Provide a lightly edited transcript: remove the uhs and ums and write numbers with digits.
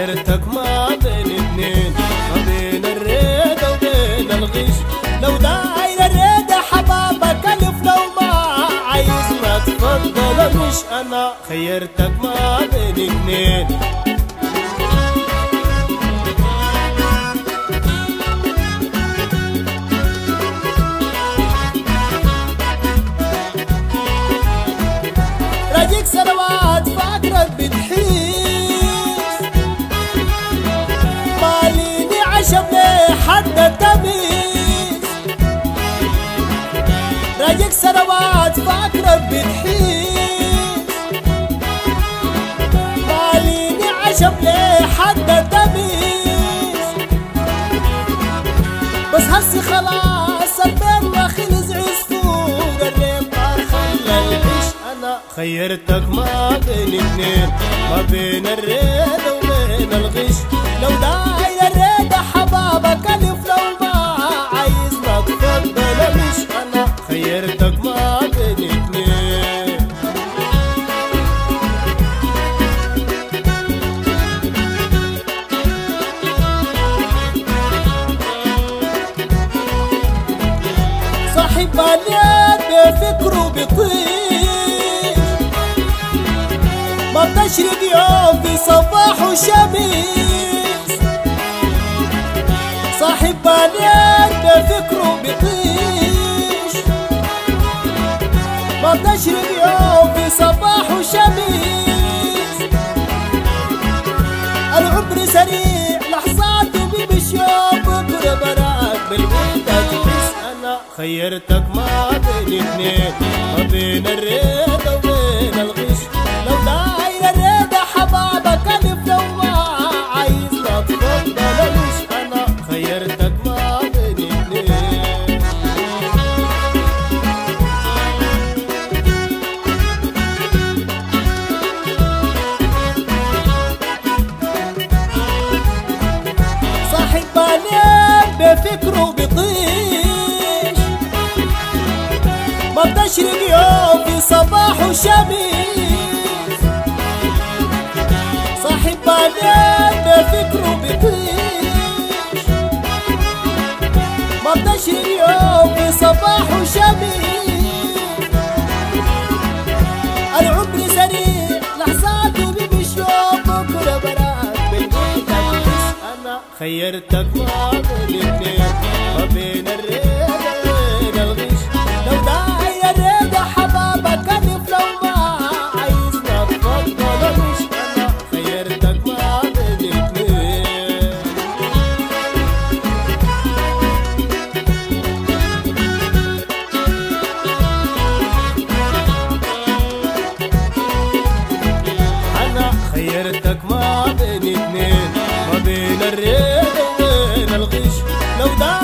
خيرتك ما بين اتنين، ما بين الريدة وبين الغش. لو داير الريدة حبابك ألف، لو ما عايز ما تفضل مش أنا. خيرتك ما بين اتنين. راجيك سنوات فاكرك بتحيس، ماليني عشم ليه حد التمييز. راجيك سنوات فاكرك بتحيس، ماليني عشم ليه حد التمييز. بس هسي خلاص البين ما خلص عصفور الريم طار خلى العيش. أنا خيرتك ما بين اتنين، ما بين الريدة وبين الغش. لو داير الريدة حبابك ألف، لو ما عايز ما تفضل مش أنا. خيرتك ما بين اتنين. صاحب مليان بفكره بيطير، ما بتشرق يوم في صباح وشميس. صاحب مليان بفكره بيطيش، ما بتشرق يوم في صباح وشميس. العمر سريع لحظاته بيمشي، بكره براك بالوحدة تحس. أنا خيرتك ما بين اتنين، ما بين الريدة وبين الغش. لو داير الريدة حبابك ألف، لو ما عايز ما تفضل مش أنا. خيرتك ما بين اتنين. صاحب بالين بفكره بيطيش، ما بتشرق يوم في صباح وشميس. صاحب بالين بفكره بيطيش، ما بتشرق يوم في صباح وشميس. العمر سريع لحظاته بيمشي، بكره براك بالوحدة تحس. أنا خيرتك ما بين اتنين، ما بين الريدة وبين الغش. لو داير الريدة حبابك ألف، لو ما عايز ما تفضل مش أنا. خيرتك ما بين اتنين. أنا خيرتك ما بين اتنين، ما بين الريدة وبين الغش. لو